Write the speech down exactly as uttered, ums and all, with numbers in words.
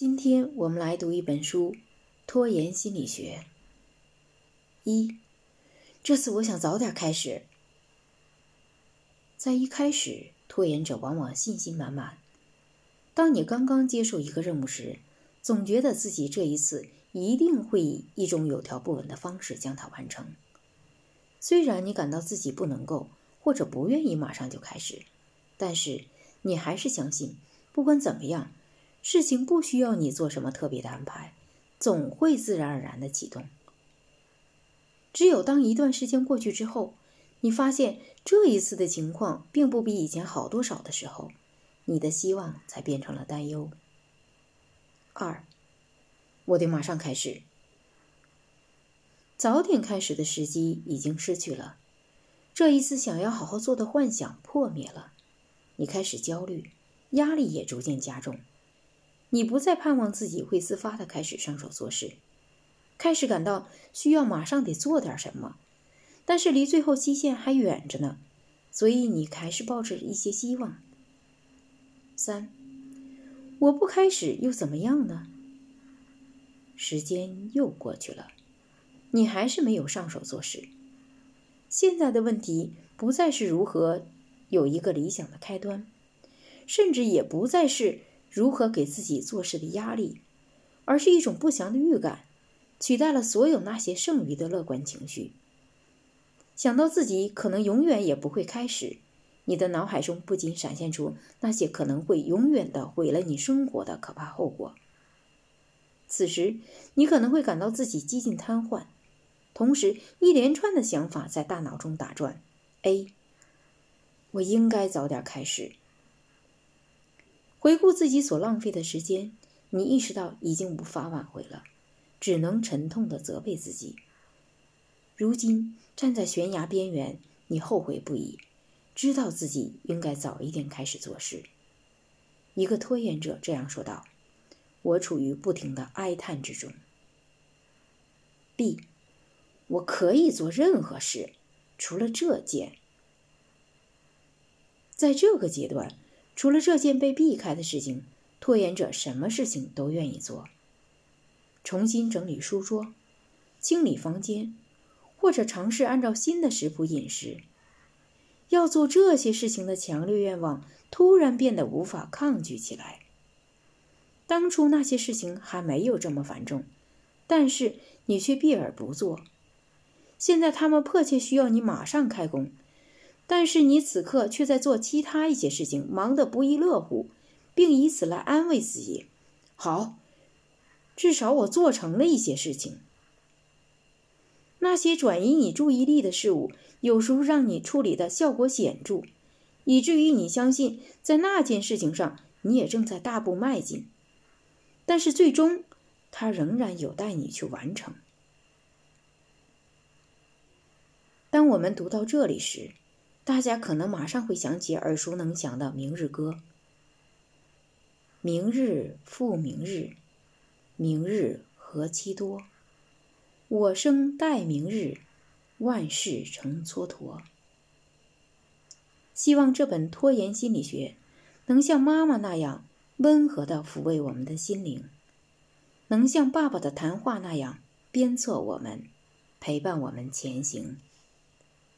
今天我们来读一本书《拖延心理学》。一，这次我想早点开始。在一开始，拖延者往往信心满满。当你刚刚接受一个任务时，总觉得自己这一次一定会以一种有条不紊的方式将它完成。虽然你感到自己不能够，或者不愿意马上就开始，但是你还是相信，不管怎么样，事情不需要你做什么特别的安排，总会自然而然的启动。只有当一段时间过去之后，你发现这一次的情况并不比以前好多少的时候，你的希望才变成了担忧。二，我得马上开始。早点开始的时机已经失去了，这一次想要好好做的幻想破灭了，你开始焦虑，压力也逐渐加重。你不再盼望自己会自发地开始上手做事，开始感到需要马上得做点什么，但是离最后期限还远着呢，所以你还是抱着一些希望。三，我不开始又怎么样呢？时间又过去了，你还是没有上手做事。现在的问题不再是如何有一个理想的开端，甚至也不再是如何给自己做事的压力，而是一种不祥的预感，取代了所有那些剩余的乐观情绪。想到自己可能永远也不会开始，你的脑海中不仅闪现出那些可能会永远的毁了你生活的可怕后果。此时，你可能会感到自己几近瘫痪，同时一连串的想法在大脑中打转。A， 我应该早点开始。回顾自己所浪费的时间，你意识到已经无法挽回了，只能沉痛地责备自己。如今站在悬崖边缘，你后悔不已，知道自己应该早一点开始做事。一个拖延者这样说道：我处于不停的哀叹之中。B， 我可以做任何事，除了这件。在这个阶段，除了这件被避开的事情，拖延者什么事情都愿意做。重新整理书桌，清理房间，或者尝试按照新的食谱饮食。要做这些事情的强烈愿望突然变得无法抗拒起来。当初那些事情还没有这么繁重，但是你却避而不做。现在他们迫切需要你马上开工，但是你此刻却在做其他一些事情，忙得不亦乐乎，并以此来安慰自己：好，至少我做成了一些事情。那些转移你注意力的事物，有时候让你处理的效果显著，以至于你相信在那件事情上你也正在大步迈进，但是最终它仍然有待你去完成。当我们读到这里时，大家可能马上会想起耳熟能详的明日歌。明日复明日，明日何其多，我生待明日，万事成蹉跎。希望这本拖延心理学能像妈妈那样温和地抚慰我们的心灵，能像爸爸的谈话那样鞭策我们，陪伴我们前行。